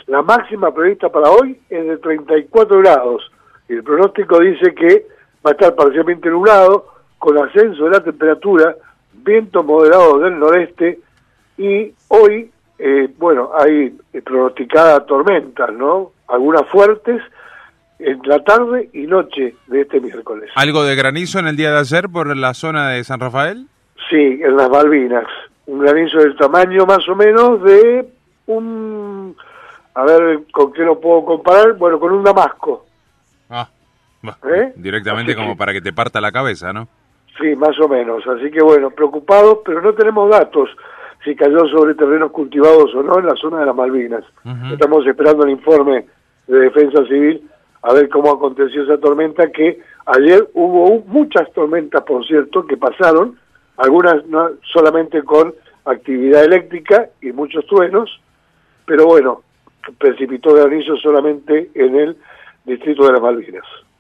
La máxima prevista para hoy es de 34 grados. Y el pronóstico dice que va a estar parcialmente nublado, con ascenso de la temperatura, viento moderado del noreste, y hoy, hay pronosticadas tormentas, ¿no? Algunas fuertes en la tarde y noche de este miércoles. ¿Algo de granizo en el día de ayer por la zona de San Rafael? Sí, en las Malvinas. Un granizo del tamaño más o menos de a ver, ¿con qué lo puedo comparar? Bueno, con un damasco. Directamente como para que te parta la cabeza, ¿no? Sí, más o menos. Así que bueno, preocupados, pero no tenemos datos si cayó sobre terrenos cultivados o no en la zona de las Malvinas. Estamos esperando el informe de Defensa Civil a ver cómo aconteció esa tormenta, que ayer hubo muchas tormentas, por cierto, que pasaron, algunas no, solamente con actividad eléctrica y muchos truenos, pero bueno, precipitó granizo solamente en el distrito de las Malvinas.